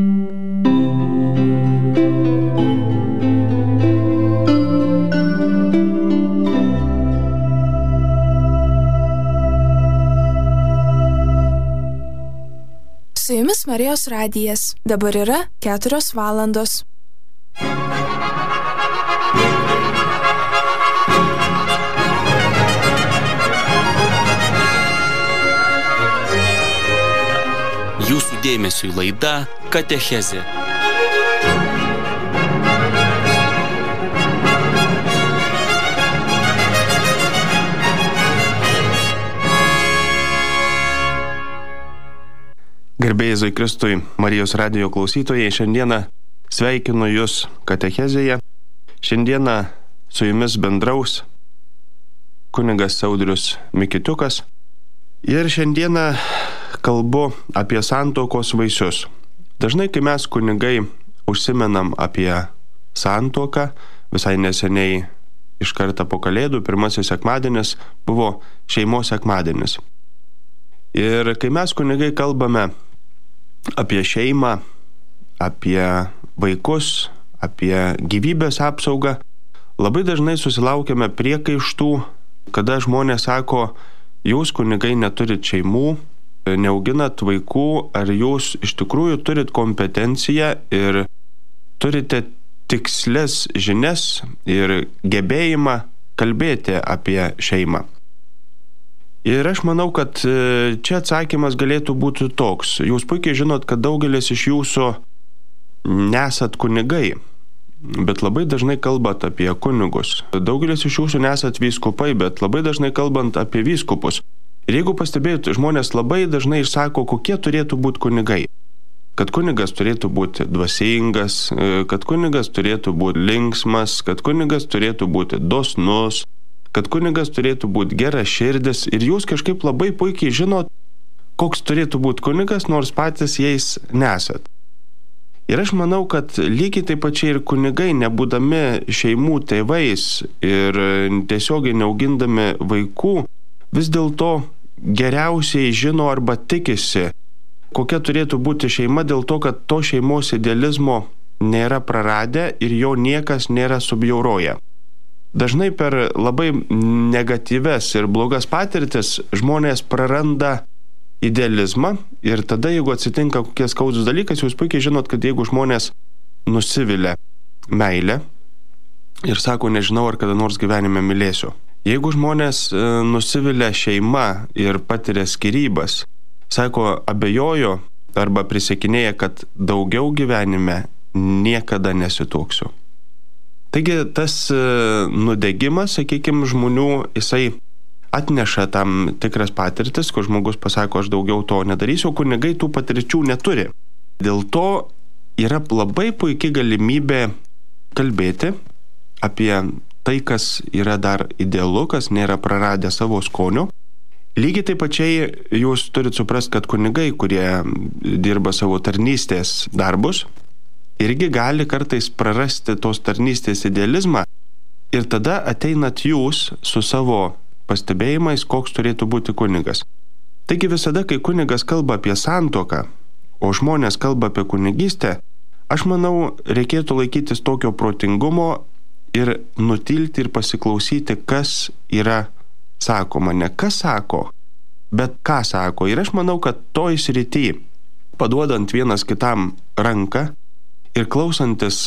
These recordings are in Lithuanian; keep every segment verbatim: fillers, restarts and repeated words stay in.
Su jumis Marijos radijas. Dabar yra keturios valandos. Jūsų dėmesiui laida Katechezė. Garbė Jėzui Kristui, Marijos radijo klausytojai, šiandieną sveikinu Jūs Katechezėje. Šiandieną su Jumis bendraus kunigas Audrius Mikitiukas. Ir šiandieną kalbu apie santuokos vaisius. Dažnai, kai mes kunigai užsimenam apie santuoką, visai neseniai iš karto po Kalėdų, pirmasis sekmadienis buvo šeimos sekmadienis. Ir kai mes kunigai kalbame apie šeimą, apie vaikus, apie gyvybės apsaugą, labai dažnai susilaukiame priekaištų, kada žmonės sako, jūs kunigai neturit šeimų, neauginat vaikų, ar jūs iš tikrųjų turit kompetenciją ir turite tikslias žinias ir gebėjimą kalbėti apie šeimą. Ir aš manau, kad čia atsakymas galėtų būti toks. Jūs puikiai žinot, kad daugelis iš jūsų nesat kunigai, bet labai dažnai kalbat apie kunigus. Daugelis iš jūsų nesat vyskupai, bet labai dažnai kalbant apie vyskupus. Ir jeigu pastebėjot, žmonės labai dažnai išsako, kokie turėtų būti kunigai. Kad kunigas turėtų būti dvasingas, kad kunigas turėtų būti linksmas, kad kunigas turėtų būti dosnus, kad kunigas turėtų būti geraširdis. Ir jūs kažkaip labai puikiai žinot, koks turėtų būti kunigas, nors patys jais nesat. Ir aš manau, kad lygiai taip pačiai ir kunigai, nebūdami šeimų tėvais ir tiesiogiai neaugindami vaikų, vis dėlto geriausiai žino arba tikisi, kokia turėtų būti šeima, dėl to, kad to šeimos idealizmo nėra praradę ir jo niekas nėra subjauroję. Dažnai per labai negatyves ir blogas patirtis žmonės praranda idealizmą ir tada, jeigu atsitinka kokie skaudus dalykas, jūs puikiai žinot, kad jeigu žmonės nusivilia meilę ir sako, nežinau, ar kada nors gyvenime mylėsiu. Jeigu žmonės nusivilia šeima ir patiria skyrybas, sako, abejojo arba prisiekinėja, kad daugiau gyvenime niekada nesituoksiu. Taigi tas nudegimas, sakykime, žmonių, jisai atneša tam tikras patirtis, kur žmogus pasako, aš daugiau to nedarysiu, o kunigai tų patirčių neturi. Dėl to yra labai puikia galimybė kalbėti apie tai, kas yra dar idealu, kas nėra praradę savo skonio. Lygiai taip pačiai jūs turit suprasti, kad kunigai, kurie dirba savo tarnystės darbus, irgi gali kartais prarasti tos tarnystės idealizmą ir tada ateinat jūs su savo pastebėjimais, koks turėtų būti kunigas. Taigi visada, kai kunigas kalba apie santuoką, o žmonės kalba apie kunigystę, aš manau, reikėtų laikytis tokio protingumo ir nutilti ir pasiklausyti, kas yra sakoma. Ne kas sako, bet ką sako. Ir aš manau, kad toj srity, paduodant vienas kitam ranką, ir klausantis,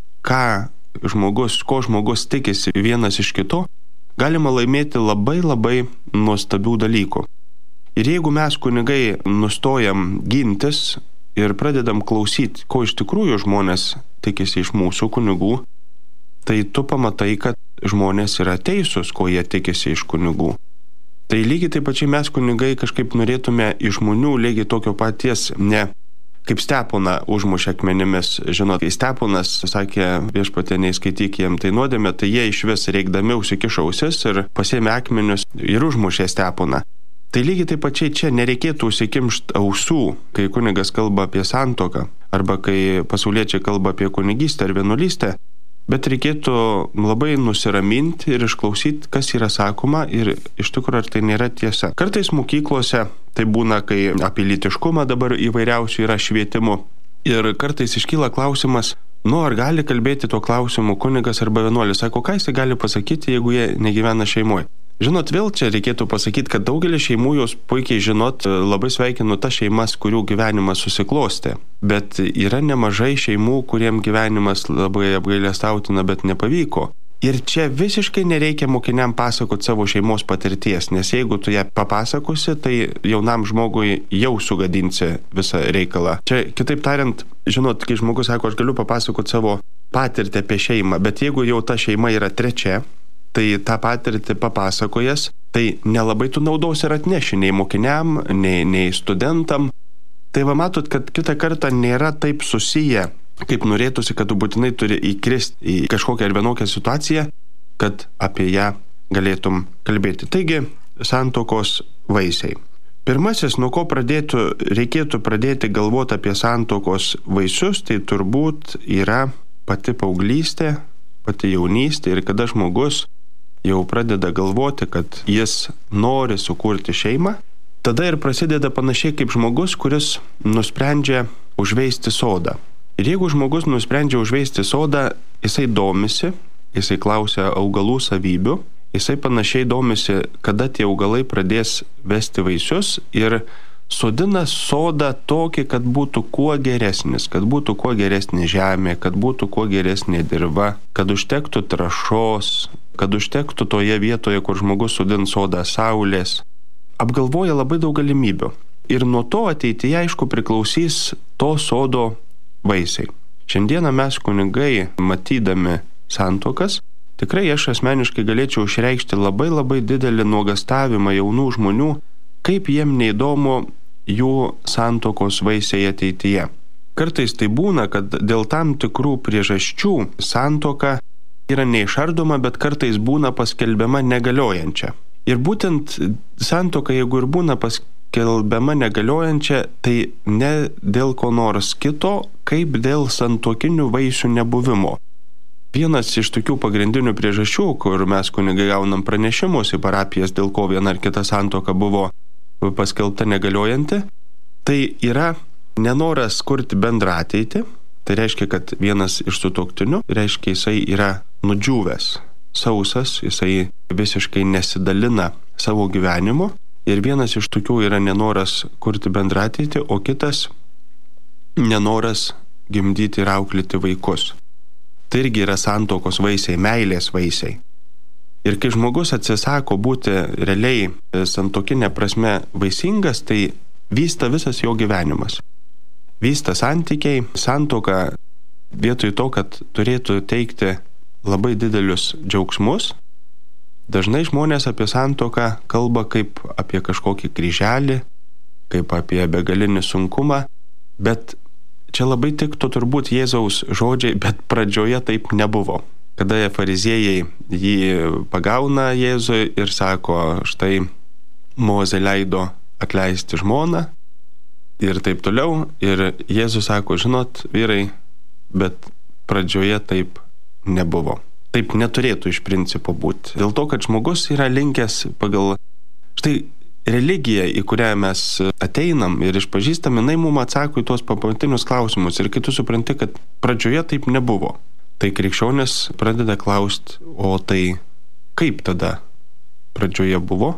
ką žmogus, ko žmogus tikisi vienas iš kito, galima laimėti labai labai nuostabių dalykų. Ir jeigu mes kunigai nustojam gintis ir pradedam klausyti, ko iš tikrųjų žmonės tikisi iš mūsų kunigų, tai tu pamatai, kad žmonės yra teisūs, ko jie tikisi iš kunigų. Tai lygiai taip pačiai mes kunigai kažkaip norėtume iš žmonių lygiai tokio paties, ne kaip Steponą užmušė akmenimis. Žinot, kai Steponas sakė, viešpatie neįskaityk jiem tai nuodėmė, tai jie iš vis reikdami užsikišo ausis ir pasėmė akmenius ir užmušė Steponą. Tai lygiai taip pačiai čia nereikėtų užsikimšti ausų, kai kunigas kalba apie santuoką, arba kai pasauliečiai kalba apie kunigystę ar vienuolystę, bet reikėtų labai nusiraminti ir išklausyti, kas yra sakoma ir iš tikrųjų ar tai nėra tiesa. Kartais mokyklose tai būna, kai apie lytiškumą dabar įvairiausių yra švietimų, Ir kartais iškyla klausimas, nu ar gali kalbėti tuo klausimu kunigas arba vienuolis, sako, ką jis gali pasakyti, jeigu jie negyvena šeimoje. Žinot, vėl čia reikėtų pasakyti, kad daugelis šeimų jūs puikiai žinot, labai sveikinu tas šeimas, kurių gyvenimas susiklostė. Bet yra nemažai šeimų, kuriem gyvenimas labai apgailestautina, bet nepavyko. Ir čia visiškai nereikia mokiniam pasakoti savo šeimos patirties, nes jeigu tu ją papasakosi, tai jaunam žmogui jau sugadinsi visą reikalą. Čia, kitaip tariant, žinot, kai žmogus sako, aš galiu papasakoti savo patirtį apie šeimą, bet jeigu jau ta šeima yra trečia, tai tą patirtį papasakojas, tai nelabai tu naudos ir atneši nei mokiniam, nei, nei studentam. Tai va matot, kad kitą kartą nėra taip susiję, kaip norėtųsi, kad tu būtinai turi įkristi į kažkokią ar vienokią situaciją, kad apie ją galėtum kalbėti. Taigi, santuokos vaisiai. Pirmasis, nuo ko pradėtų, reikėtų pradėti galvoti apie santuokos vaisius, tai turbūt yra pati paauglystė, pati jaunystė ir kada žmogus jau pradeda galvoti, kad jis nori sukurti šeimą, tada ir prasideda panašiai kaip žmogus, kuris nusprendžia užveisti sodą. Ir jeigu žmogus nusprendžia užveisti sodą, jisai domisi, jisai klausia augalų savybių, jisai panašiai domisi, kada tie augalai pradės vesti vaisius ir sodina sodą tokį, kad būtų kuo geresnis, kad būtų kuo geresnė žemė, kad būtų kuo geresnė dirva, kad užtektų trąšos, kad užtektų toje vietoje, kur žmogus sodins sodą saulės. Apgalvoja labai daug galimybių. Ir nuo to ateityje, aišku, priklausys to sodo vaisiai. Šiandieną mes kunigai, matydami santuokas, tikrai aš asmeniškai galėčiau išreikšti labai labai didelį nuogastavimą jaunų žmonių, kaip jiem neįdomu jų santuokos vaisiai ateityje. Kartais tai būna, kad dėl tam tikrų priežasčių santuoka yra neišardoma, bet kartais būna paskelbiama negaliojančia. Ir būtent santuoka, jeigu ir būna paskelbiama negaliojančia, tai ne dėl ko nors kito, kaip dėl santuokinių vaisių nebuvimo. Vienas iš tokių pagrindinių priežasčių, kur mes kunigai gaunam pranešimus į parapijas, dėl ko viena ar kita santuoka buvo paskelbta negaliojanti, tai yra nenoras kurti bendrą ateitį. Tai reiškia, kad vienas iš sutuoktinių, reiškia, jisai yra nudžiūvęs, sausas, jisai visiškai nesidalina savo gyvenimu. Ir vienas iš tokių yra nenoras kurti bendrą ateitį, o kitas nenoras gimdyti ir auklėti vaikus. Tai irgi yra santuokos vaisiai, meilės vaisiai. Ir kai žmogus atsisako būti realiai santuokinė prasme vaisingas, tai vysta visas jo gyvenimas. Vysta santykiai, santuoka vietoj to, kad turėtų teikti labai didelius džiaugsmus. Dažnai žmonės apie santuoką kalba kaip apie kažkokį kryželį, kaip apie begalinį sunkumą, bet čia labai tiktų turbūt Jėzaus žodžiai, bet pradžioje taip nebuvo. Kada fariziejai jį pagauna Jėzui ir sako, štai Mozė leido atleisti žmoną ir taip toliau. Ir Jėzus sako, žinot, vyrai, bet pradžioje taip nebuvo. Taip neturėtų iš principo būti. Dėl to, kad žmogus yra linkęs pagal štai religija, į kurią mes ateinam ir išpažįstam, jinai mums atsako į tuos pamatinius klausimus. Ir kai tu supranti, kad pradžioje taip nebuvo, tai krikščionis pradeda klausti, o tai kaip tada pradžioje buvo?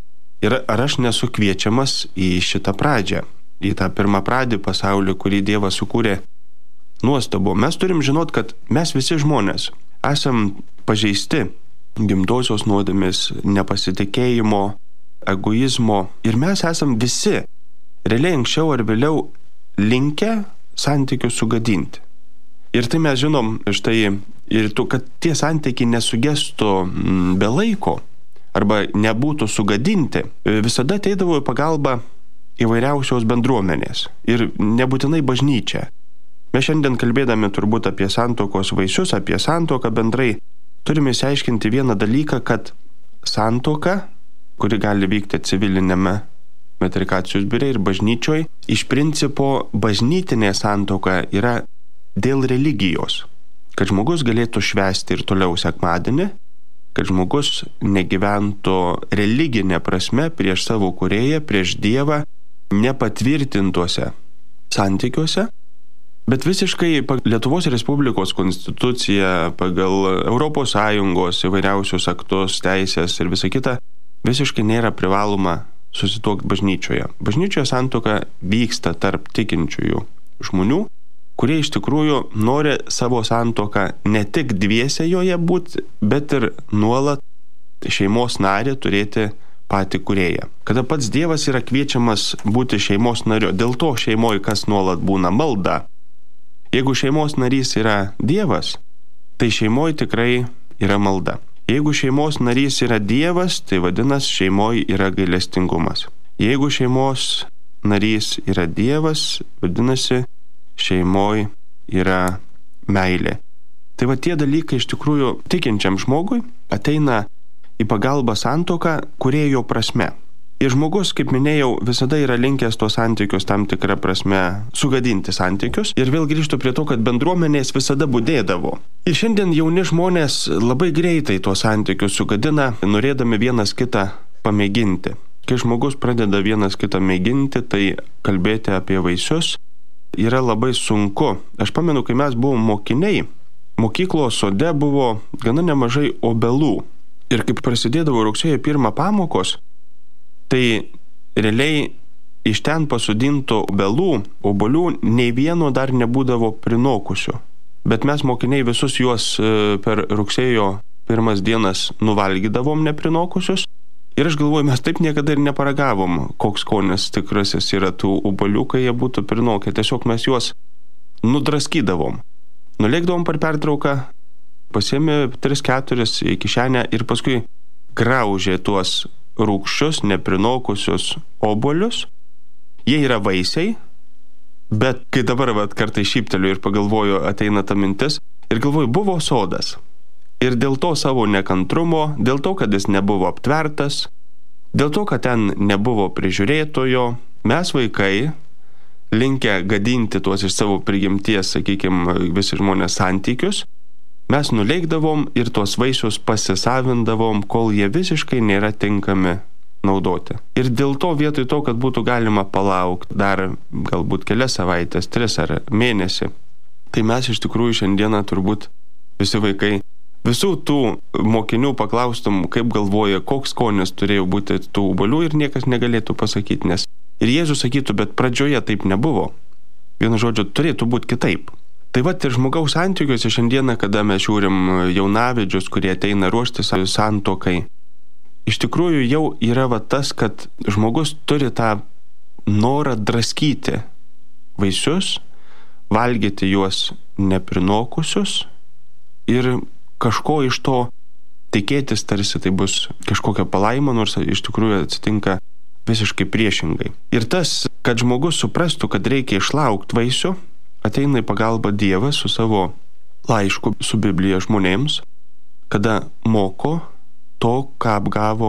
Ir ar aš nesu kviečiamas į šitą pradžią, į tą pirmą pradį pasaulį, kurį Dievas sukūrė nuostabu. Mes turim žinot, kad mes visi žmonės esam pažeisti gimtosios nuodėmės, nepasitikėjimo, egoizmo. Ir mes esam visi realiai anksčiau ar vėliau linkę santykius sugadinti. Ir tai mes žinom, štai, ir tu, kad tie santykiai nesugestų be laiko arba nebūtų sugadinti, visada ateidavo į pagalbą įvairiausios bendruomenės ir nebūtinai bažnyčia. Mes šiandien kalbėdami turbūt apie santuokos vaisius, apie santuoką bendrai, turime išsiaiškinti vieną dalyką, kad santuoka, kuri gali vykti civilinėme metrikacijos biure ir bažnyčioje, iš principo bažnytinė santuoka yra dėl religijos, kad žmogus galėtų švęsti ir toliau sekmadienį, kad žmogus negyventų religinė prasme prieš savo kūrėją, prieš Dievą, nepatvirtintuose santykiuose. Bet visiškai pagal Lietuvos Respublikos konstituciją, pagal Europos Sąjungos įvairiausius aktus, teisės ir visa kita, visiškai nėra privaloma susituokti bažnyčioje. Bažnyčioje santuoka vyksta tarp tikinčiųjų žmonių, kurie iš tikrųjų nori savo santuoką ne tik dviese joje būti, bet ir nuolat šeimos narį turėti patį kūrėją. Kada pats Dievas yra kviečiamas būti šeimos nariu, dėl to šeimoje kas nuolat būna malda. Jeigu šeimos narys yra Dievas, tai šeimoje tikrai yra malda. Jeigu šeimos narys yra Dievas, tai vadinasi šeimoje yra gailestingumas. Jeigu šeimos narys yra Dievas, vadinasi šeimoje yra meilė. Tai va tie dalykai iš tikrųjų tikinčiam žmogui ateina į pagalbą santuoką kūrėjo prasme. Ir žmogus, kaip minėjau, visada yra linkęs tos santykius tam tikrą prasme sugadinti santykius. Ir vėl grįžtu prie to, kad bendruomenės visada budėdavo. Ir šiandien jauni žmonės labai greitai tuos santykius sugadina, norėdami vienas kitą pamėginti. Kai žmogus pradeda vienas kitą mėginti, tai kalbėti apie vaisius yra labai sunku. Aš pamenu, kai mes buvom mokiniai, mokyklos sode buvo gana nemažai obelų. Ir kaip prasidėdavo rugsėjo pirmą pamokos, tai realiai iš ten pasodinto obelų, obolių, nei vieno dar nebūdavo prinokusių. Bet mes mokiniai visus juos per rugsėjo pirmas dienas nuvalgydavom neprinokusius. Ir aš galvoju, mes taip niekada ir neparagavom, koks skonis tikrasis yra tų obolių, kai jie būtų prinokę. Tiesiog mes juos nudraskydavom. Nulėkdavom per pertrauką, pasiėmė tris keturis į kišenę ir paskui graužė tuos rūgščius, neprinokusius obolius. Jie yra vaisiai, bet kai dabar vat, kartai šypteliu ir pagalvoju, ateina ta mintis ir galvoju, buvo sodas. Ir dėl to savo nekantrumo, dėl to, kad jis nebuvo aptvertas, dėl to, kad ten nebuvo prižiūrėtojo, mes vaikai, linkę gadinti tuos iš savo prigimties, sakykime, visi žmonės santykius, mes nuleikdavom ir tuos vaisius pasisavindavom, kol jie visiškai nėra tinkami naudoti. Ir dėl to vietoj to, kad būtų galima palaukti dar galbūt kelias savaitės, tris ar mėnesį, tai mes iš tikrųjų šiandieną turbūt visi vaikai, visų tų mokinių paklaustum, kaip galvoja, koks skonis turėjo būti tų obolių ir niekas negalėtų pasakyti, nes ir Jėzus sakytų, bet pradžioje taip nebuvo. Vienu žodžiu, turėtų būti kitaip. Tai va ir žmogaus santykiuose šiandieną, kada mes žiūrim jaunavedžius, kurie ateina ruoštis santuokai, iš tikrųjų jau yra va tas, kad žmogus turi tą norą draskyti vaisius, valgyti juos neprinokusius ir kažko iš to tikėtis, tarsi tai bus kažkokia palaima, nors iš tikrųjų atsitinka visiškai priešingai. Ir tas, kad žmogus suprastų, kad reikia išlaukti vaisių, ateina į pagalbą Dievas su savo laišku, su Biblija žmonėms, kada moko to, ką apgavo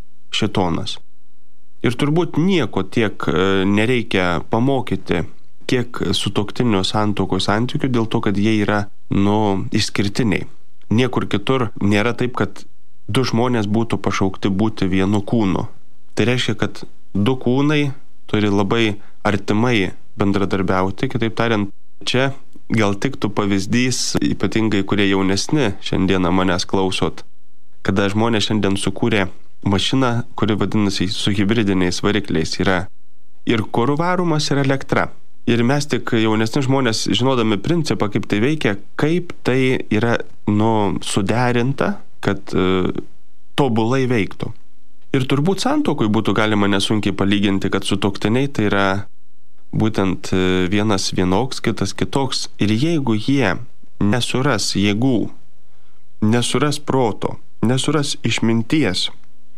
šėtonas. Ir turbūt nieko tiek nereikia pamokyti, kiek sutuoktinio santuokos santykių, dėl to, kad jie yra, nu, išskirtiniai. Niekur kitur nėra taip, kad du žmonės būtų pašaukti būti vienu kūnu. Tai reiškia, kad du kūnai turi labai artimai bendradarbiauti, kitaip tariant, čia gal tiktų pavyzdys, ypatingai kurie jaunesni šiandieną manęs klausot, kada žmonės šiandien sukūrė mašiną, kuri vadinasi su hibridiniais varikliais yra ir kurų varomas ir elektra. Ir mes tik jaunesni žmonės, žinodami principą, kaip tai veikia, kaip tai yra, nu, suderinta, kad uh, tobulai veiktų. Ir turbūt santuokui būtų galima nesunkiai palyginti, kad sutuoktiniai tai yra būtent vienas vienoks, kitas kitoks. Ir jeigu jie nesuras jėgų, nesuras proto, nesuras išminties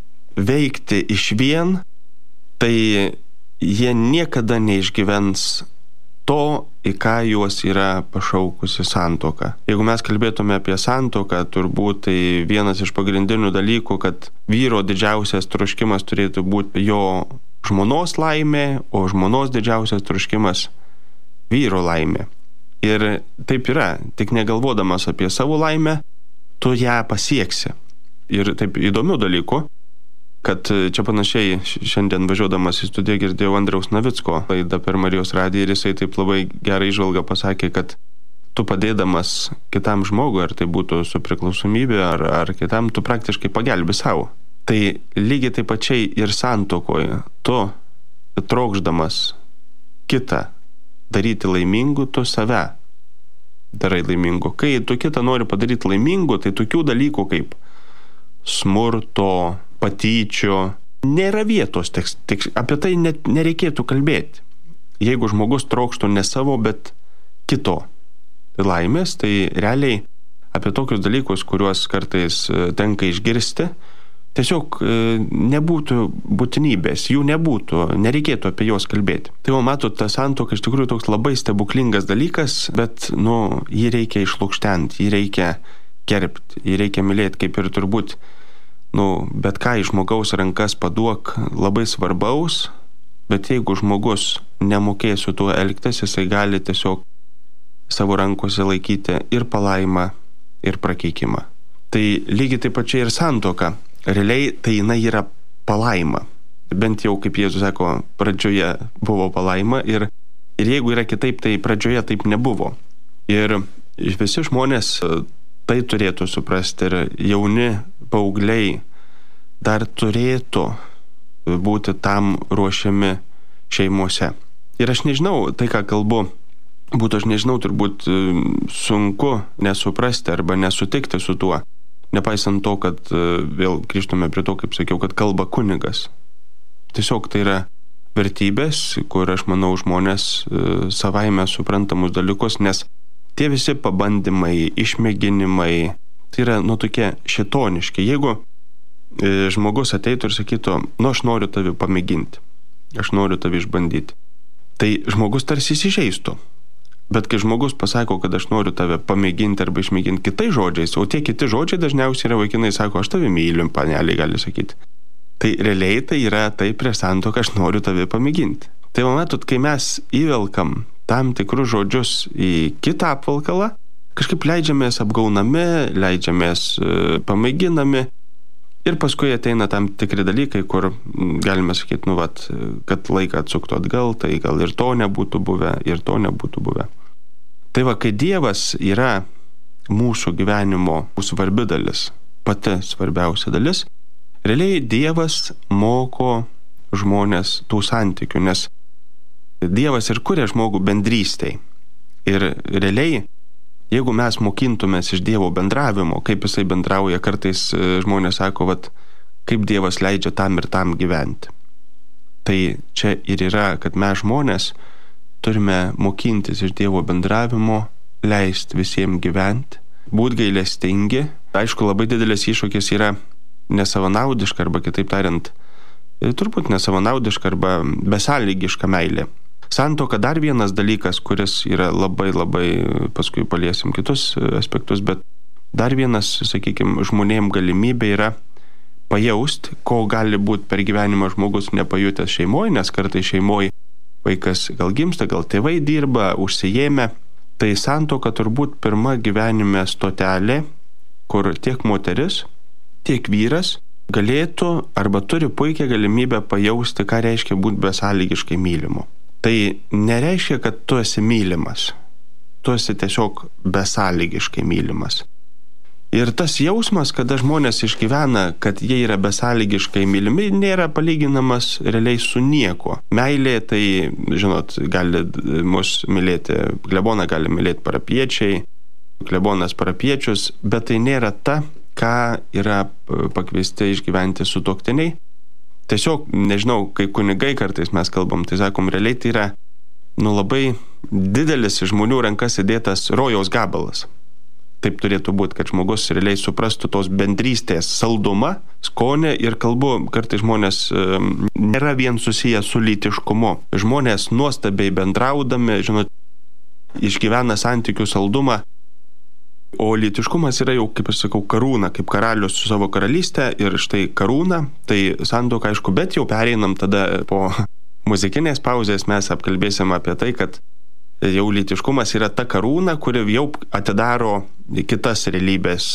veikti išvien, tai jie niekada neišgyvens to, į ką juos yra pašaukusi santuoka. Jeigu mes kalbėtume apie santuoką, turbūt tai vienas iš pagrindinių dalykų, kad vyro didžiausias troškimas turėtų būti jo žmonos laimė, o žmonos didžiausias troškimas vyro laimė. Ir taip yra, tik negalvodamas apie savo laimę, tu ją pasieksi. Ir taip įdomių dalykų, kad čia panašiai šiandien važiuodamas į studiją girdėjau Andriaus Navicko laidą per Marijos radiją ir jisai taip labai gerą įžvalgą pasakė, kad tu padėdamas kitam žmogui, ar tai būtų su priklausomybė, ar, ar kitam, tu praktiškai pagelbi savo. Tai lygiai taip pačiai ir santuokoje, tu trokšdamas kitą daryti laimingu, tu save darai laimingu. Kai tu kitą nori padaryti laimingu, tai tokių dalykų kaip smurto, patyčių, nėra vietos, tik, tik apie tai net nereikėtų kalbėti. Jeigu žmogus trokštų ne savo, bet kito laimės, tai realiai apie tokius dalykus, kuriuos kartais tenka išgirsti, tiesiog nebūtų būtinybės, jų nebūtų, nereikėtų apie juos kalbėti. Tai jau matot, ta santuoka iš tikrųjų toks labai stebuklingas dalykas, bet, nu, jį reikia išlukštenti, jį reikia gerbti, jį reikia mylėti, kaip ir turbūt, nu, bet ką iš žmogaus rankas paduok labai svarbaus, bet jeigu žmogus nemokės su tuo elgtis, jisai gali tiesiog savo rankose laikyti ir palaimą, ir prakeikimą. Tai lygiai taip pačiai ir santuoka. Realiai tai jinai yra palaima. Bent jau, kaip Jėzus sako, pradžioje buvo palaima ir, ir jeigu yra kitaip, tai pradžioje taip nebuvo. Ir visi žmonės tai turėtų suprasti ir jauni paaugliai dar turėtų būti tam ruošiami šeimose. Ir aš nežinau, tai ką kalbu, būtų, aš nežinau, turbūt sunku nesuprasti arba nesutikti su tuo, nepaisant to, kad vėl grįžtume prie to, kaip sakiau, kad kalba kunigas. Tiesiog tai yra vertybės, kur aš manau žmonės savaime suprantamus dalykus, nes tie visi pabandymai, išmėginimai, tai yra, nu, tokie šitoniški. Jeigu žmogus ateitų ir sakytų, nu, aš noriu tave pamėginti, aš noriu tave išbandyti, tai žmogus tarsi įsižeistų. Bet kai žmogus pasako, kad aš noriu tave pamėginti arba išmėginti kitais žodžiais, o tie kiti žodžiai dažniausiai yra vaikinai, sako, aš tave myliu, paneliai gali sakyti. Tai realiai tai yra tai prieš santuoką, aš noriu tave pamėginti. Tai matot, kai mes įvelkam tam tikrus žodžius į kitą apvalkalą, kažkaip leidžiamės apgaunami, leidžiamės pamėginami ir paskui ateina tam tikri dalykai, kur galime sakyti, nu, vat, kad laiką atsuktų atgal, tai gal ir to nebūtų buvę, ir to nebūtų buvę. Tai va, kai Dievas yra mūsų gyvenimo svarbi dalis, pati svarbiausia dalis, realiai Dievas moko žmonės tų santykių, nes Dievas ir kuria žmogų bendrystei. Ir realiai, jeigu mes mokintumės iš Dievo bendravimo, kaip jisai bendrauja, kartais žmonės sako, vat, kaip Dievas leidžia tam ir tam gyventi. Tai čia ir yra, kad mes žmonės turime mokintis iš Dievo bendravimo, leisti visiems gyventi, būti gailestingi. Aišku, labai didelis iššūkis yra nesavanaudiška, arba kitaip tariant, turbūt nesavanaudiška arba besąlygiška meilė. Santuoka dar vienas dalykas, kuris yra labai labai, paskui paliesim kitus aspektus, bet dar vienas, sakykime, žmonėm galimybė yra pajausti, ko gali būti per gyvenimą žmogus nepajutęs šeimoje, nes kartai šeimoje vaikas gal gimsta, gal tėvai dirba, užsijėmė. Tai santuoka turbūt pirma gyvenime stotelė, kur tiek moteris, tiek vyras galėtų arba turi puikią galimybę pajausti, ką reiškia būti besąlygiškai mylimu. Tai nereiškia, kad tu esi mylimas. Tu esi tiesiog besąlygiškai mylimas. Ir tas jausmas, kada žmonės išgyvena, kad jie yra besąlygiškai mylimi, nėra palyginamas realiai su nieko. Meilė, tai, žinot, gali mus mylėti, kleboną gali mylėti parapiečiai, klebonas parapiečius, bet tai nėra ta, ką yra pakviesti išgyventi sutuoktiniai. Tiesiog, nežinau, kai kunigai kartais mes kalbam, tai sakom, realiai tai yra, nu, labai didelis žmonių rankas įdėtas rojaus gabalas. Taip turėtų būti, kad žmogus realiai suprastų tos bendrystės saldumą, skonį ir kalbu, kartais žmonės e, nėra vien susiję su lytiškumu. Žmonės nuostabiai bendraudami, žinot, išgyvena santykių saldumą, o lytiškumas yra jau, kaip aš sakau, karūna, kaip karalius su savo karalystė ir štai karūna, tai santuoka, aišku, bet jau pereinam tada po muzikinės pauzės, mes apkalbėsim apie tai, kad Jau lytiškumas yra ta karūna, kuri jau atidaro kitas realybės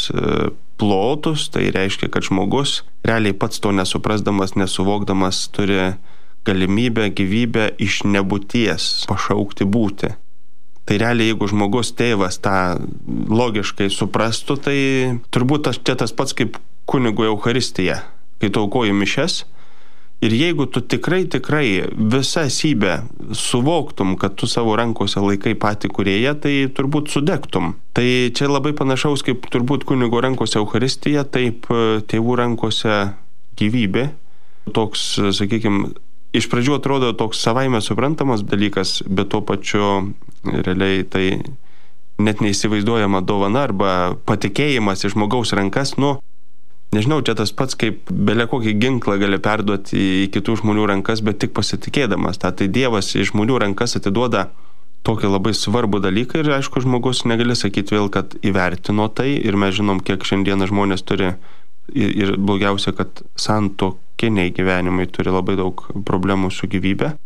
plotus, tai reiškia, kad žmogus realiai pats to nesuprasdamas, nesuvokdamas turi galimybę, gyvybę iš nebūties pašaukti būti. Tai realiai, jeigu žmogus tėvas tą logiškai suprastų, tai turbūt tas, čia tas pats kaip kunigo Eucharistija, kai tu aukoji mišias. Ir jeigu tu tikrai, tikrai visą esybę suvoktum, kad tu savo rankose laikai patį kūrėją, tai turbūt sudegtum. Tai čia labai panašaus kaip turbūt kunigo rankose Eucharistija, taip tėvų rankose gyvybė. Toks, sakykime, iš pradžių atrodo toks savaime suprantamas dalykas, bet tuo pačiu realiai tai net neįsivaizduojama dovana arba patikėjimas į žmogaus rankas. Nu, nežinau, čia tas pats kaip belia kokį ginklą gali perduoti į kitų žmonių rankas, bet tik pasitikėdamas. Ta, tai Dievas į žmonių rankas atiduoda tokį labai svarbų dalyką ir aišku, žmogus negali sakyti vėl, kad įvertino tai ir mes žinom, kiek šiandieną žmonės turi ir, ir blogiausia, kad santuokiniai gyvenimai turi labai daug problemų su gyvybe.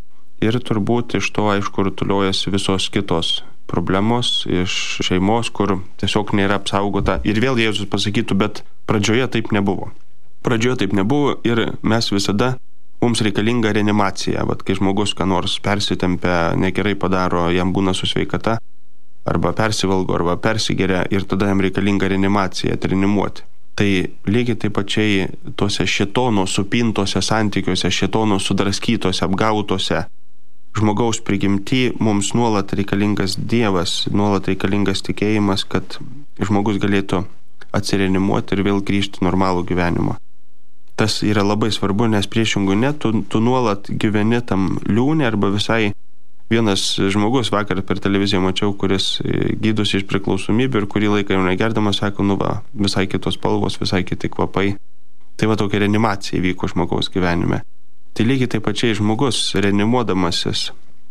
Ir turbūt iš to, aišku, rutuliojasi visos kitos problemos iš šeimos, kur tiesiog nėra apsaugota. Ir vėl Jėzus pasakytų, bet pradžioje taip nebuvo. Pradžioje taip nebuvo ir mes visada, mums reikalinga reanimacija. Vat kai žmogus ką nors persitempia, negerai padaro, jam būna su sveikata, arba persivalgo, arba persigeria ir tada jam reikalinga reanimacija, trenimuoti. Tai lygiai taip pačiai tuose šėtono supintose santykiuose, šėtono sudraskytose, apgautose, žmogaus prigimty mums nuolat reikalingas Dievas, nuolat reikalingas tikėjimas, kad žmogus galėtų atsireanimuoti ir vėl grįžti normalų gyvenimą. Tas yra labai svarbu, nes priešingų net, tu, tu nuolat gyveni tam liūne arba visai. Vienas žmogus vakar per televiziją mačiau, kuris gydosi iš priklausomybių ir kurį laiką jau negerdamas sako, nu va, visai kitos spalvos, visai kiti kvapai. Tai va tokia reanimacija įvyko žmogaus gyvenime. Tai lygiai taip pačiai žmogus reanimuodamasis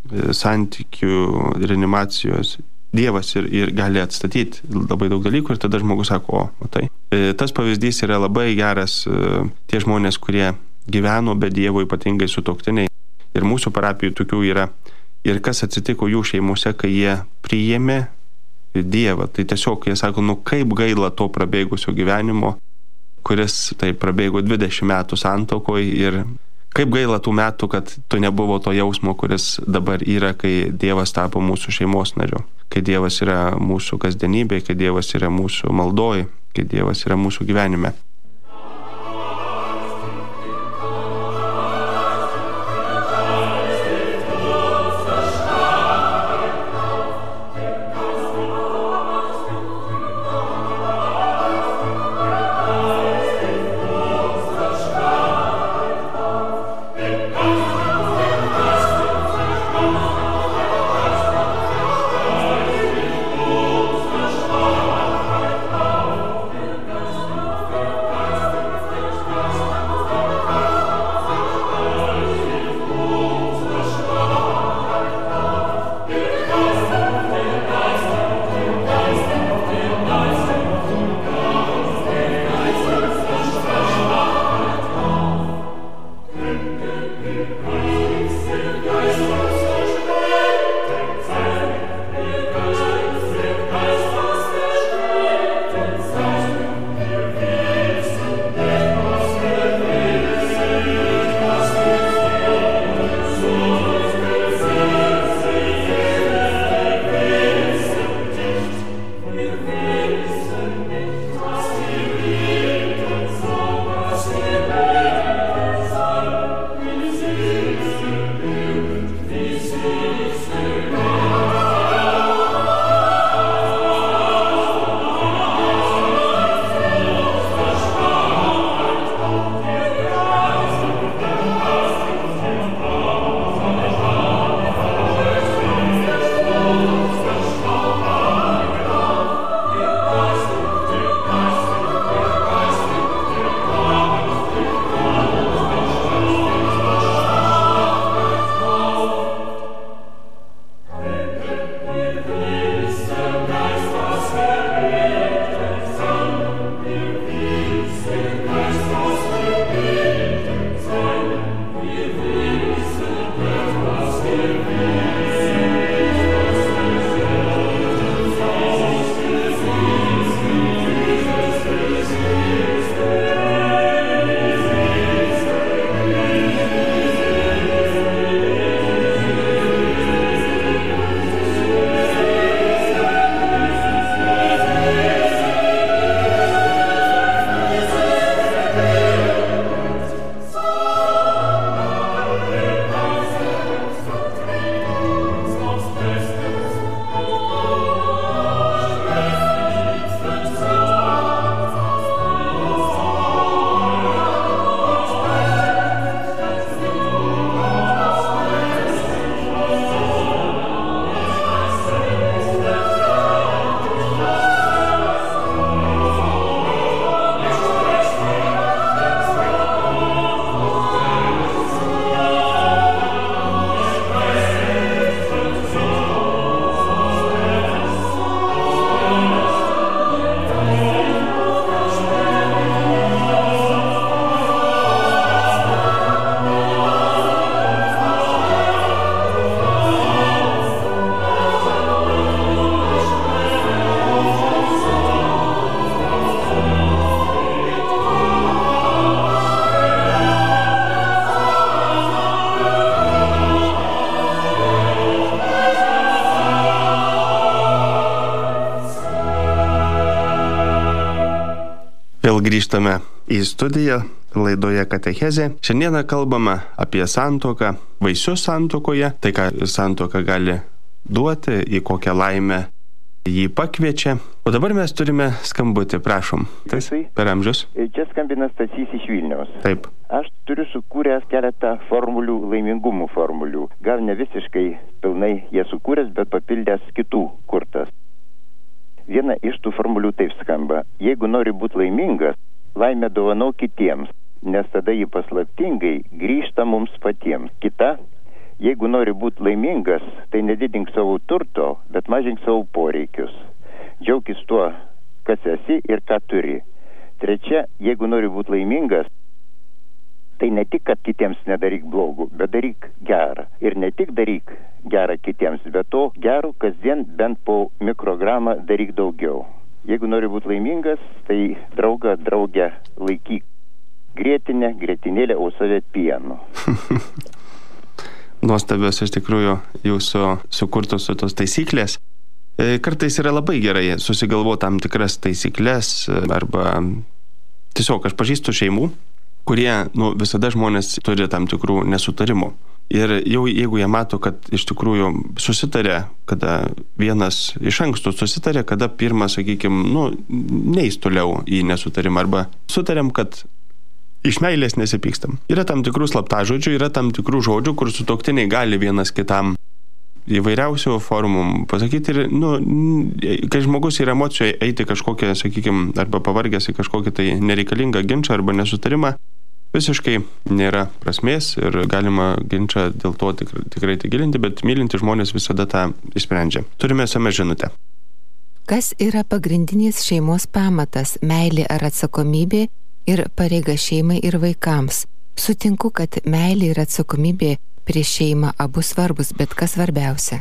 santykių reanimacijos Dievas ir, ir gali atstatyti labai daug dalykų ir tada žmogus sako, o, matai. Tas pavyzdys yra labai geras tie žmonės, kurie gyveno be Dievo, ypatingai sutuoktiniai. Ir mūsų parapijų tokių yra. Ir kas atsitiko jų šeimose, kai jie priėmė Dievą. Tai tiesiog jie sako, nu kaip gaila to prabėgusio gyvenimo, kuris tai prabėgo dvidešimt metų santuokoje ir kaip gaila tų metų, kad tu nebuvo to jausmo, kuris dabar yra, kai Dievas tapo mūsų šeimos nariu, kai Dievas yra mūsų kasdienybė, kai Dievas yra mūsų maldoj, kai Dievas yra mūsų gyvenime. Vėl grįžtame į studiją laidoje Katechezė. Šiandieną kalbame apie santuoką, vaisius santuokoje, tai ką santuoka gali duoti, į kokią laimę jį pakviečia. O dabar mes turime skambutį, prašom. Tas per amžius. Čia skambina Stasys iš Vilniaus. Taip. Aš turiu sukūręs keletą formulių, laimingumų formulių. Gal ne visiškai pilnai jie sukūręs, bet papildęs kitų kurtas. Viena iš tų formulių taip skamba: jeigu nori būti laimingas, laimę dovanau kitiems, nes tada ji paslaptingai grįžta mums patiems. Kita: jeigu nori būti laimingas, tai nedidink savo turto, bet mažink savo poreikius. Džiaukis tuo, kas esi ir ką turi. Trečia: jeigu nori būti laimingas, tai ne tik, kad kitiems nedaryk blogų, bet daryk gerą. Ir ne tik daryk gerą kitiems, bet to gerų kasdien bent po mikrogramą daryk daugiau. Jeigu nori būti laimingas, tai draugą, draugę laikyk grietinę, grietinėlę, o save pienu. Nuostabios iš tikrųjų jūsų sukurtos tos taisyklės. Kartais yra labai gerai susigalvoti tam tikras taisyklės, arba tiesiog aš pažįstu šeimų, kurie nu, visada žmonės turi tam tikrų nesutarimų. Ir jau jeigu jie mato, kad iš tikrųjų susitarė, kada vienas iš anksto susitarė, kada pirmas, sakykime, nu, neis toliau į nesutarimą, arba sutarėm, kad iš meilės nesipykstam. Yra tam tikrų slaptažodžių, yra tam tikrų žodžių, kur sutuoktiniai gali vienas kitam įvairiausių formų pasakyti. Ir, nu, kai žmogus yra emocijoje eiti kažkokią, sakykime, arba pavargęs į kažkokį tai nereikalingą ginčą arba nesutarimą, visiškai nėra prasmės ir galima ginčą dėl to tikrai, tikrai tai gilinti, bet mylinti žmonės visada tą išsprendžia. Turime esame žinutę. Kas yra pagrindinis šeimos pamatas, meilė ar atsakomybė ir pareiga šeimai ir vaikams? Sutinku, kad meilė ir atsakomybė prieš šeimą abu svarbus, bet kas svarbiausia?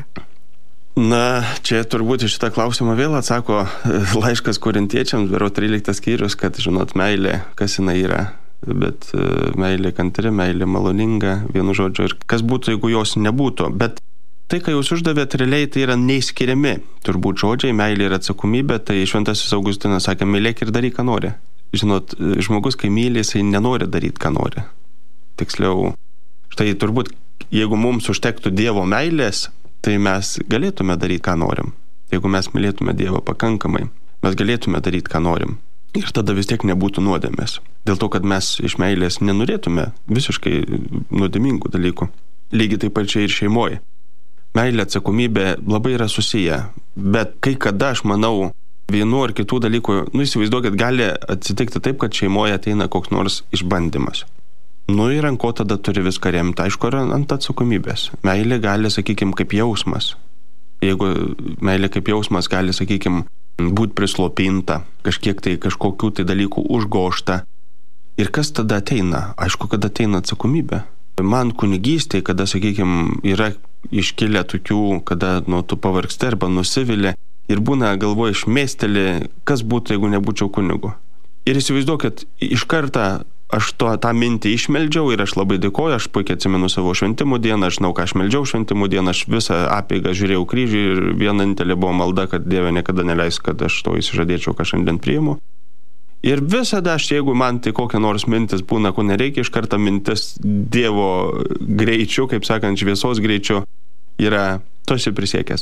Na, čia turbūt iš šitą klausimą vėl atsako laiškas Korintiečiams, berods tryliktas skyrius, kad, žinot, meilė, kas jinai yra. Bet meilė kantri, meilė maloninga, vienu žodžiu, ir kas būtų, jeigu jos nebūtų. Bet tai, ką jūs uždavėt, realiai tai yra neišskiriami. Turbūt žodžiai, meilė ir atsakomybė, tai Šventasis Augustinas sakė, mylėk ir daryk, ką nori. Žinot, žmogus, kai myli, jisai nenori daryti, ką nori. Tiksliau, štai turbūt, jeigu mums užtektų Dievo meilės, tai mes galėtume daryti, ką norim. Jeigu mes mylėtume Dievą pakankamai, mes galėtume daryti, ką norim. Ir tada vis tiek nebūtų nuodėmės. Dėl to, kad mes iš meilės nenorėtume visiškai nuodėmingų dalykų. Lygiai taip pat čia ir šeimoje. Meilė, atsakomybė labai yra susiję. Bet kai kada, aš manau, vienu ar kitų dalykų, nu įsivaizduokit, gali atsitikti taip, kad šeimoje ateina koks nors išbandymas. Nu ir ant ko tada turi viską remti? Aišku, yra ant atsakomybės. Meilė gali, sakykime, kaip jausmas. Jeigu meilė kaip jausmas gali, sakykime, būti prislopinta, kažkiek tai kažkokių tai dalykų užgošta. Ir kas tada ateina? Aišku, kad ateina atsakomybė. Man kunigystėje, kada, sakykime, yra iškilę tokių, kada nu, tu pavargsti arba nusivili ir būna galvoje išmesteli, kas būtų, jeigu nebūčiau kunigu. Ir įsivaizduokit, iš karto aš to, tą mintį išmeldžiau ir aš labai dėkoju, aš puikiai atsimenu savo šventimų dieną, aš žinau, ką aš meldžiau šventimų dieną, aš visą apeigą žiūrėjau kryžių ir vienintelė buvo malda, kad Dieve niekada neleis, kad aš to įsižadėčiau, ką šiandien priimu. Ir visada aš, jeigu man tai kokia nors mintis būna, ko nereikia, iš karto mintis Dievo greičiu, kaip sakant, šviesos greičiu, yra tu esi prisiekęs.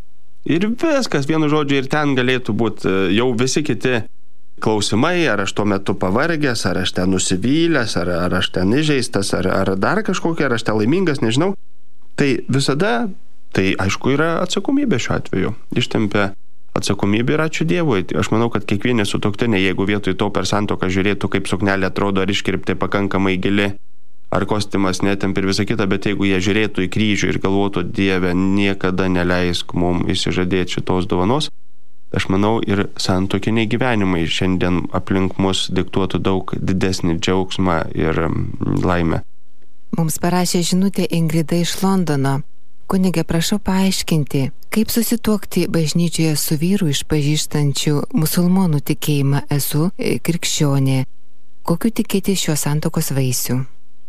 Ir viskas, vienu žodžiu, ir ten galėtų būti jau visi kiti klausimai, ar aš tuo metu pavargęs, ar aš ten nusivylęs, ar, ar aš ten įžeistas, ar, ar dar kažkokia, ar aš ten laimingas, nežinau. Tai visada, tai aišku, yra atsakomybė šiuo atveju. Ištempia atsakomybė ir ačiū Dievui. Aš manau, kad kiekvienė sutuoktinė, jeigu vietoj to per santuoką žiūrėtų, kaip suknelė atrodo, ar iškirpti pakankamai gili, ar kostiumas netempia ir visą kitą, bet jeigu jie žiūrėtų į kryžių ir galvotų, Dieve, niekada neleisk mums įsižadėti šitos dovanos, aš manau, ir santuokiniai gyvenimai šiandien aplink mus diktuotų daug didesnį džiaugsmą ir laimę. Mums parašė žinutė Ingrida iš Londono. Kunige, prašau paaiškinti, kaip susituokti bažnyčioje su vyru išpažįstančiu musulmonų tikėjimą, esu krikščionė. Kokiu tikėti šios santuokos vaisių?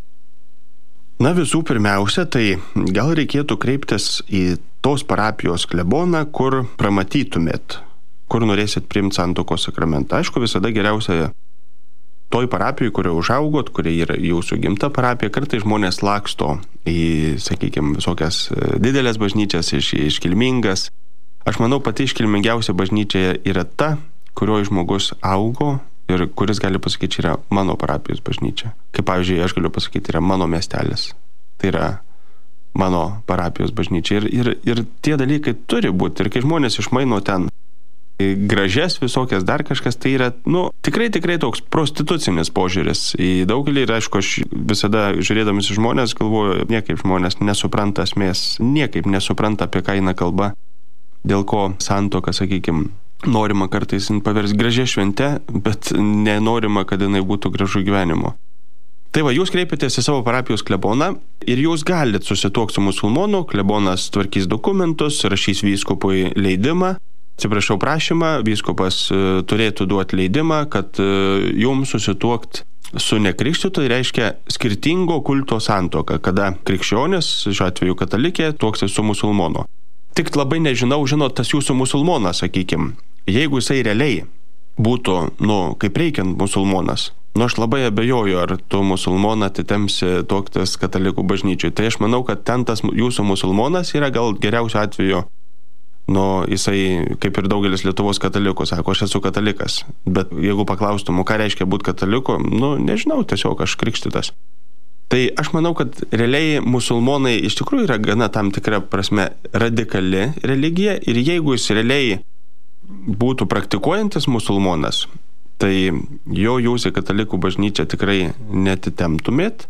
Na, visų pirmiausia, tai gal reikėtų kreiptis į tos parapijos kleboną, kur pramatytumėt, kur norėsit priimti santuokos sakramentą. Aišku, visada geriausia toj parapijoj, kurioje užaugot, kurie yra jūsų gimta parapija, kartais žmonės laksto į, sakykime, visokias didelės bažnyčias, iš, iškilmingas. Aš manau, pati iškilmingiausia bažnyčia yra ta, kurioje žmogus augo ir kuris gali pasakyti, čia yra mano parapijos bažnyčia. Kaip pavyzdžiui, aš galiu pasakyti, yra mano miestelis. Tai yra mano parapijos bažnyčia. Ir, ir, ir tie dalykai turi būti. Ir kai žmonės išmaino ten gražias visokias dar kažkas, tai yra, nu, tikrai, tikrai toks prostitucinis požiūris į daugelį. Ir aišku, aš visada žiūrėdamas į žmonės galvoju, niekaip žmonės nesupranta esmės, niekaip nesupranta, apie ką eina kalba, dėl ko santuoka, sakykime, norima kartais paversti gražia švente, bet nenorima, kad jinai būtų gražu gyvenimo. Tai va, jūs kreipiatės į savo parapijos kleboną ir jūs galite susituokti su musulmonu, klebonas tvarkys dokumentus, rašys vyskupui leidimą, atsiprašau prašymą, vyskupas turėtų duoti leidimą, kad jums susituokti su nekrikščiu, tai reiškia skirtingo kulto santuoka, kada krikščionis, šiuo atveju katalikė, tuoksis su musulmonu. Tik labai nežinau, žinot, tas jūsų musulmonas, sakykime, jeigu jisai realiai būtų, nu, kaip reikiant musulmonas, nu, aš labai abejoju, ar tu musulmoną atitemsi tuoktis katalikų bažnyčiui. Tai aš manau, kad ten tas jūsų musulmonas yra gal geriausio atveju, nu, jisai, kaip ir daugelis Lietuvos katalikų, sako, aš esu katalikas. Bet jeigu paklaustum, ką reiškia būti kataliku, nu, nežinau, tiesiog aš krikštytas. Tai aš manau, kad realiai musulmonai iš tikrųjų yra gana tam tikra prasme radikali religija ir jeigu jis realiai būtų praktikuojantis musulmonas, tai jo jūs į katalikų bažnyčią tikrai netitemtumėt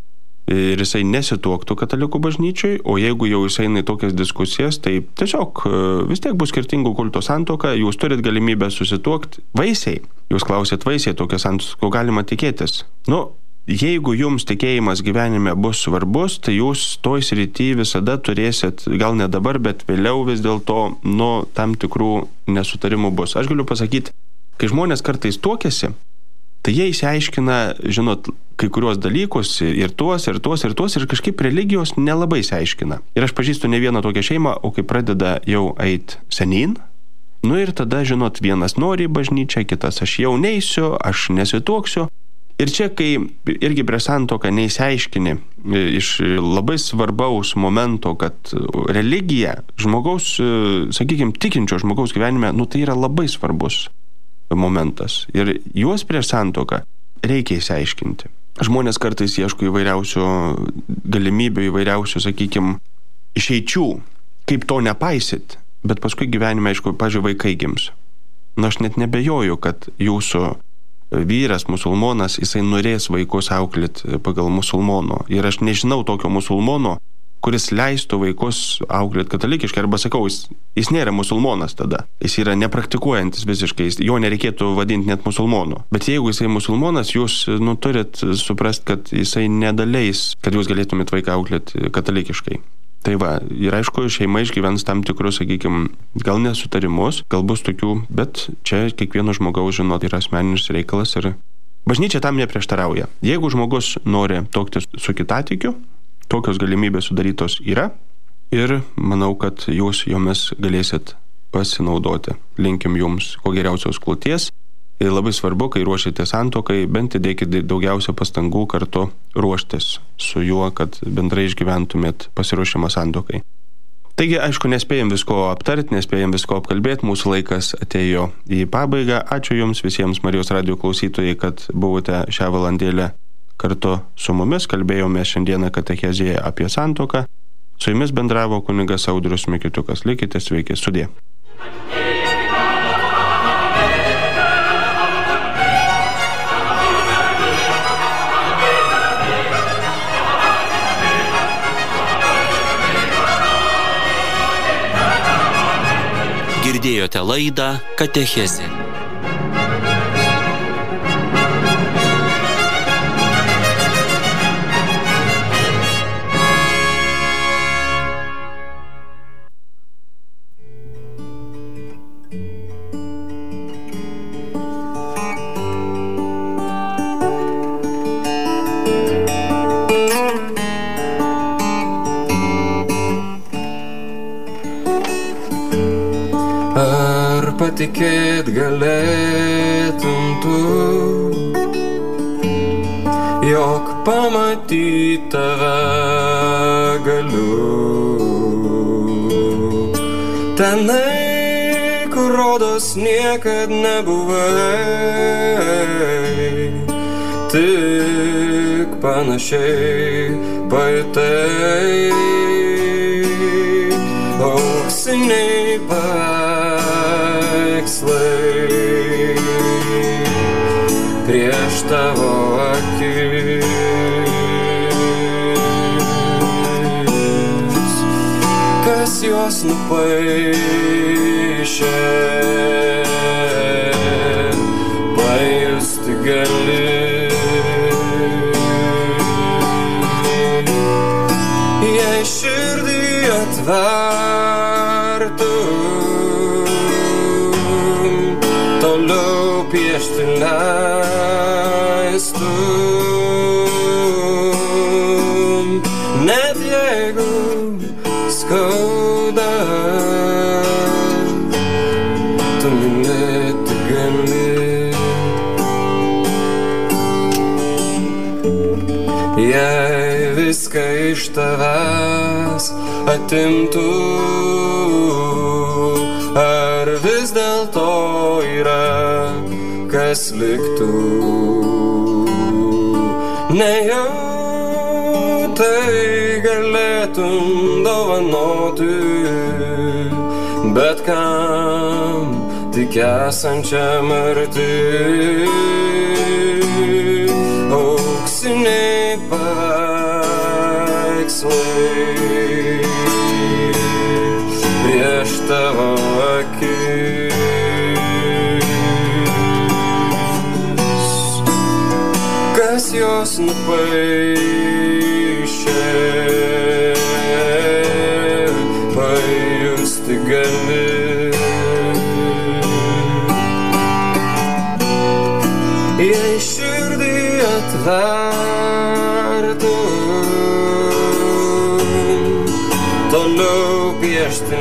ir jisai nesituoktų katalikų bažnyčioj, o jeigu jau jis eina į tokias diskusijas, tai tiesiog vis tiek bus skirtingų kulto santuoka, jūs turit galimybę susituokti vaisiai. Jūs klausėt vaisiai, tokią santuoką, ko galima tikėtis. Nu, jeigu jums tikėjimas gyvenime bus svarbus, tai jūs toj srity visada turėsit, gal ne dabar, bet vėliau vis dėlto, nu, tam tikrų nesutarimų bus. Aš galiu pasakyti, kai žmonės kartais tuokiasi, tai jie įsiaiškina, žinot, kai kurios dalykus ir tuos, ir tuos, ir tuos, ir kažkaip religijos nelabai įsiaiškina. Ir aš pažįstu ne vieną tokią šeimą, o kai pradeda jau eit senyn, nu ir tada, žinot, vienas nori į bažnyčią, kitas aš jau neisiu, aš nesituoksiu. Ir čia, kai irgi prie santuoką neįsiaiškini iš labai svarbaus momento, kad religija žmogaus, sakykime, tikinčio žmogaus gyvenime, nu tai yra labai svarbus momentas. Ir juos prieš santuoką reikia įsiaiškinti. Žmonės kartais ieško įvairiausių galimybių, įvairiausių, sakykime, išeičių, kaip to nepaisit, bet paskui gyvenime, aišku, pavyzdžiui, vaikai gims. Na, aš net nebejoju, kad jūsų vyras, musulmonas, jisai norės vaikus auklėti pagal musulmono. Ir aš nežinau tokio musulmono, kuris leistų vaikus auklėti katalikiškai, arba sakau, jis, jis nėra musulmonas tada. Jis yra nepraktikuojantis visiškai, jo nereikėtų vadinti net musulmonu. Bet jeigu jisai musulmonas, jūs, nu, turit suprast, kad jisai nedaleis, kad jūs galėtumėt vaiką auklėti katalikiškai. Tai va, ir aišku, šeima išgyvens tam tikrus, sakykime, gal nesutarimus, gal bus tokių, bet čia kiekvieno žmogaus, žinot, yra asmeninis reikalas ir bažnyčia tam neprieštarauja. Jeigu žmogus nori tuoktis su kitatikiu, tokios galimybės sudarytos yra ir manau, kad jūs jomis galėsit pasinaudoti. Linkim jums kuo geriausios kloties ir labai svarbu, kai ruošiate santuokai, bent įdėkite daugiausia pastangų kartu ruoštis su juo, kad bendrai išgyventumėt pasiruošimą santuokai. Taigi, aišku, nespėjom visko aptarti, nespėjom visko apkalbėti, mūsų laikas atėjo į pabaigą. Ačiū jums visiems Marijos radijo klausytojai, kad buvote šią valandėlę kartu su mumis, kalbėjome šiandieną katechezėje apie santuoką. Su jumis bendravo kunigas Audrius Mikitukas. Likite sveiki, sudie. Girdėjote laidą Katechezė. Ar patikėt galėtum tu jog pamatyti tave galiu. Tenai, kur rodos niekad nebuvai, tik panašiai pajutai. Auksiniai paveikslai prieš tavo akis, kas juos nupaišė, pajusti gali. Jei širdį atvertum, toliau piešti leistum, net jeigu skauda, tu mylėti gali. Jei viską iš tavęs atimtų, ar vis dėlto yra kas liktų? Nejau tai galėtum dovanoti, bet kam tik esančiam arti. Auksiniai paveikslai prieš tavo akis, kas jos nupaišė, pajusti gali. Jei širdį atvertum, toliau piešti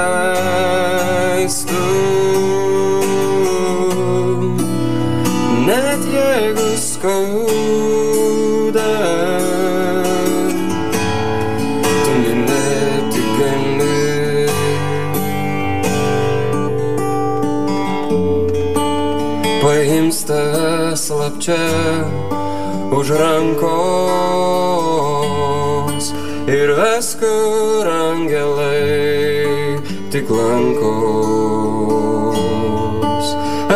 leistum, net jeigu skauda, tu mylėti gali. Paims tave slapčia už rankos ir ves, kur angelai tik lankos.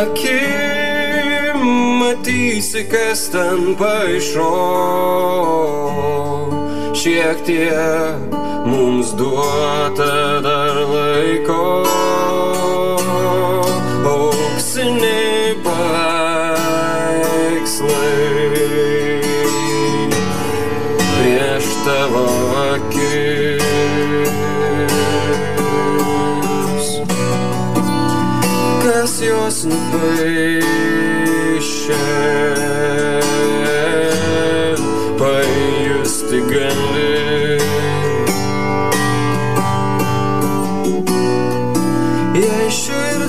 Akim matysi, kas ten paišo, šiek tiek mums duota dar laiko. Auksiniai paveikslai prieš tavo akis, kas jos nupaišė,